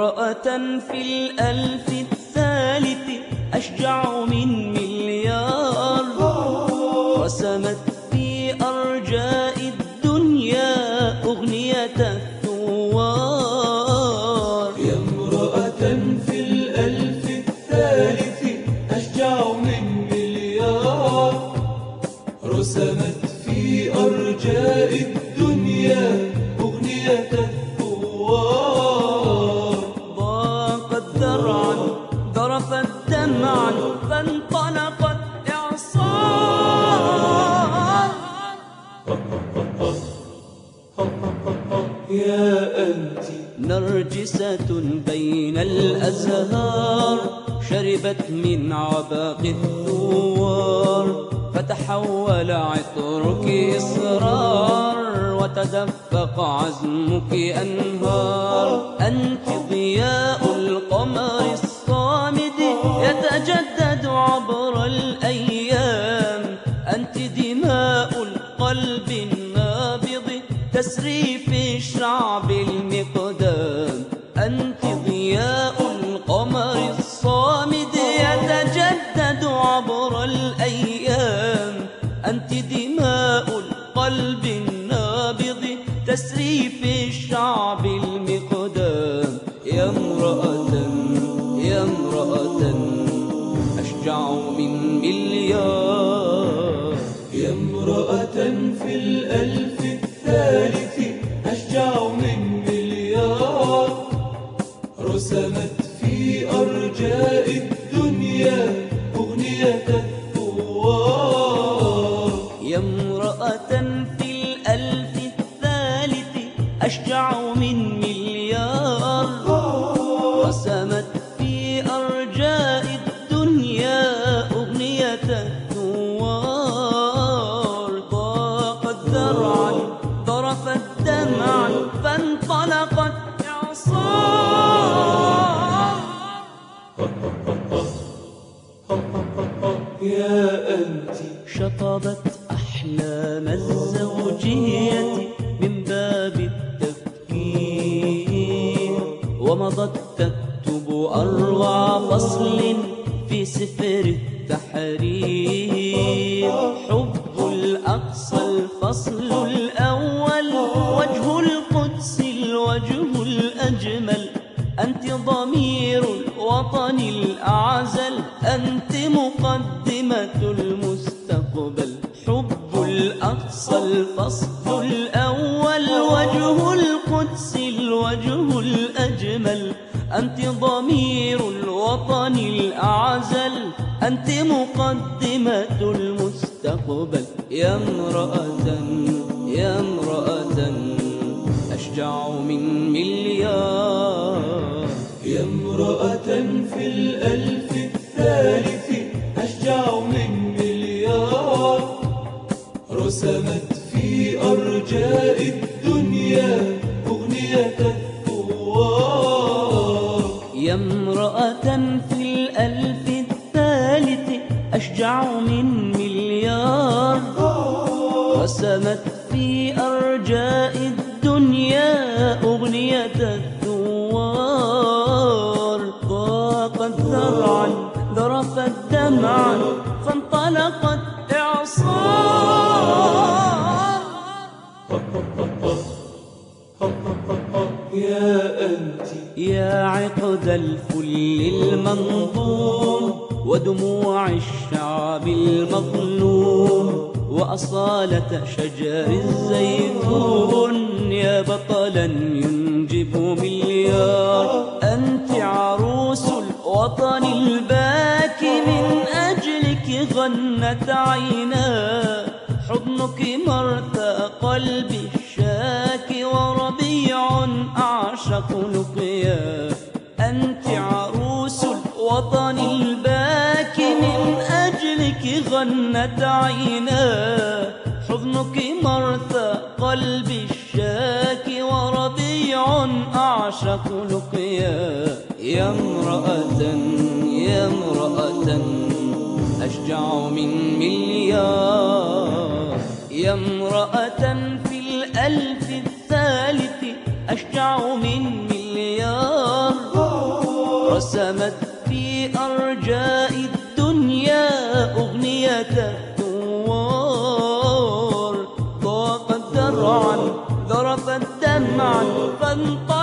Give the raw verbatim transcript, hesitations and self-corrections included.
امرأة في الألف الثالث أشجع من مليار، رسمت في أرجاء الدنيا أغنية الثوار. يا امرأة في الألف الثالث أشجع من مليار، رسمت في أرجاء الدنيا أغنية الثوار. ضاقت ذرعا ذرفت دمعا فانطلقت إعصار. يا أنت نرجسة بين الأزهار، شربت من عباق الثوار، فتحول عطرك إصرار، وتدفق عزمك أنهار. أنت ضياء القمر الصامد يتجدد عبر الأيام، أنت دماء القلب النابض تسري في شعب المقدام. أنت ضياء القمر الصامد يتجدد عبر الأيام، أنت دماء القلب النابض تسري في شعب المقدام. يا امرأة يا امرأة أشجع من مليار. يا امرأة في الألف الثالث أشجع من مليار، رسمت في أرجاء الدنيا أغنية الثوار. يا امرأة في الألف الثالث أشجع من مليار، رسمت في أرجاء الدنيا أغنية الثوار. ضاقت ذرعا ذرفت دمعا فانطلقت إعصار. يا أنت شطبت أحلام الزوجية من باب التفكير، ومضت تكتب أروع فصل في سفر التحرير. حب الأقصى الفصل الأول، وجه القدس الوجه الأجمل، أنت ضمير الوطن الأعزل، أنت مقدمة المستقبل. حب الأقصى الفصل الأول، وجه القدس الوجه الأجمل، أنت ضمير الوطن الأعزل، أنت مقدمة المستقبل. يا امرأة يا امرأة أشجع من مليار. يا امرأة في الألف الثالث أشجع من مليار، رسمت في أرجاء الدنيا أغنية الثوار. يا امرأة في الألف الثالث أشجع من مليار، رسمت في أرجاء الدنيا أغنية الثوار. ضاقت ذرعا ذرفت دمعا فانطلقت إعصار. يا أنت يا عقد الفل المنظوم، ودموع الشعب المظلوم، وأصالة شجر الزيتون، يا بطلا ينجب مليار. أنت عروس الوطن الباكي، من أجلك غنت عينا، حضنك مرثى قلبي الشاكي، وربيع أعشق لقيا. أنت عروس الوطن الباكي، من أجلك غنت عينا، حضنك مرثى قلبي الشاكي، وربيع أعشق لقيا. يا امرأة يا امرأة أشجع من مليار. يا امرأة في الألف الثالث أشجع من مليار، رسمت في أرجاء الدنيا أغنية الثوار، ضاقت ذرعا ذرفت دمعا فانطلقت